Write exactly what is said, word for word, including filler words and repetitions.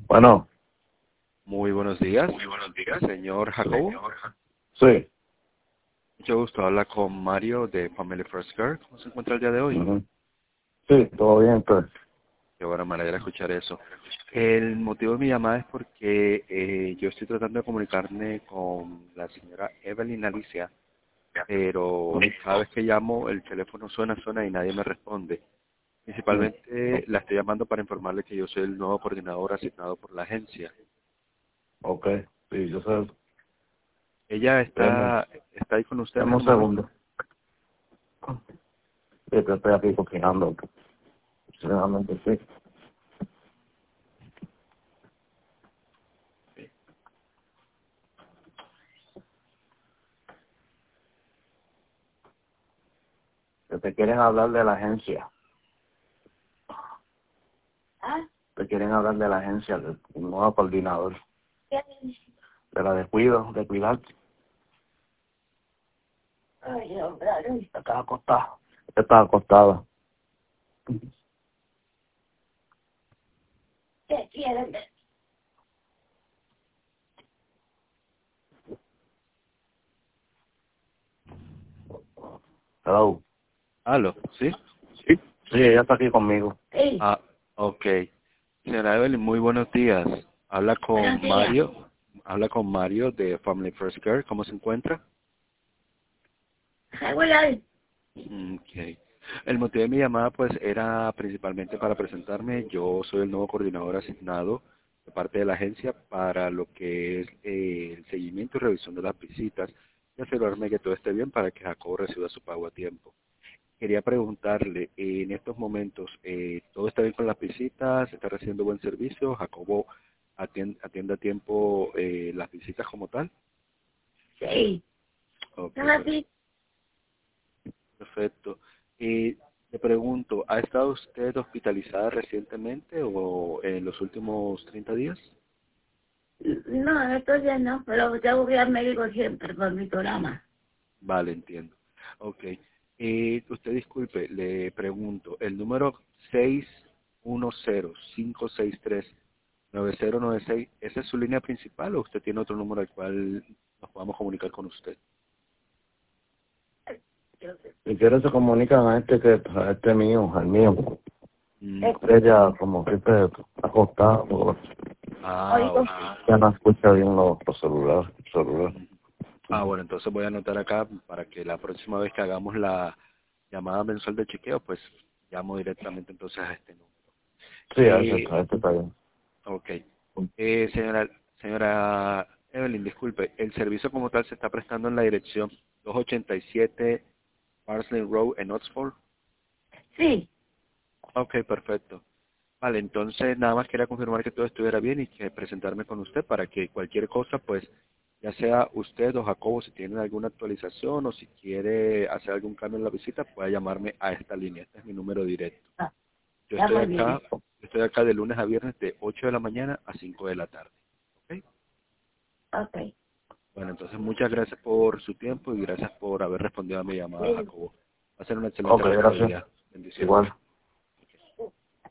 Bueno, Muy buenos días. Muy buenos días. Señor Jacobo. sí. Mucho gusto. Habla con Mario de Family First Care. ¿Cómo se encuentra el día de hoy? Ujú. Sí, todo bien, pues. Qué bueno, me alegra escuchar eso. El motivo de mi llamada es porque eh, yo estoy tratando de comunicarme con la señora Evelyn Alicia, pero Ujú. cada vez que llamo el teléfono suena, suena y nadie me responde. Mm. Principalmente la estoy llamando para informarle que yo soy el nuevo coordinador asignado por la agencia. Ok, sí, yo sé. ¿Ella Deme, está, está ahí con usted en deme este un momento? segundo. Sí, que estoy aquí cocinando. Sinceramente, sí. Que te quieren hablar de la agencia. ¿Ah? Te quieren hablar de la agencia, del nuevo coordinador. ¿Qué agencia? De la de cuido, de cuidar. Ay, hombre, ay. Estaba acostada. Estaba acostada. ¿Qué quieren? Hello. ¿Aló? ¿Sí? Sí. Sí, ella está aquí conmigo. Sí. Ah, ok. Señora Evelyn, muy buenos días. Habla Buenos con días. Mario. Habla con Mario de Family First Care. ¿Cómo se encuentra? Regular. Mm, Ok. El motivo de mi llamada pues era principalmente para presentarme. Yo soy el nuevo coordinador asignado de parte de la agencia para lo que es eh, el seguimiento y revisión de las visitas y asegurarme que todo esté bien para que Jacobo reciba su pago a tiempo. Quería preguntarle, eh, en estos momentos, eh, ¿todo está bien con las visitas? ¿Está recibiendo buen servicio? ¿Jacobo atiende, atiende a tiempo eh, las visitas como tal? Sí. Ok, ¿Estás per- así? perfecto. Y le pregunto, ¿ha estado usted hospitalizada recientemente o en los últimos treinta días? No, en estos días no, pero tengo que ir al médico siempre por mi programa. Vale, entiendo. Ok. Eh, usted disculpe, le pregunto, el número seis uno cero cinco seis tres nueve cero nueve seis, ¿esa es su línea principal o usted tiene otro número al cual nos podamos comunicar con usted? Si quieres se comunican a este que a este mío, al mío. Mm, Ella como que está acostada, porque ah, ok. ya no escucha bien los, los celulares. Celular. Mm. Ah, bueno, entonces voy a anotar acá para que la próxima vez que hagamos la llamada mensual de chequeo, pues llamo directamente entonces a este número. Sí, a ese, Eh, a este está bien. ok. Eh, señora, señora Evelyn, disculpe, el servicio como tal se está prestando en la dirección doscientos ochenta y siete Parsley Road en Oxford. Sí, Ok, perfecto. Vale, entonces nada más quería confirmar que todo estuviera bien y que presentarme con usted para que cualquier cosa, pues, ya sea usted o Jacobo, si tienen alguna actualización o si quiere hacer algún cambio en la visita, pueda llamarme a esta línea. Este es mi número directo. ah, Yo ya estoy muy bien. acá, estoy acá de lunes a viernes de ocho de la mañana a cinco de la tarde. ¿Ok? Ok. Bueno, entonces muchas gracias por su tiempo y gracias por haber respondido a mi llamada, Sí. Jacobo. Va a ser un excelente Ok, resto de gracias. día. Bendiciones. Igual.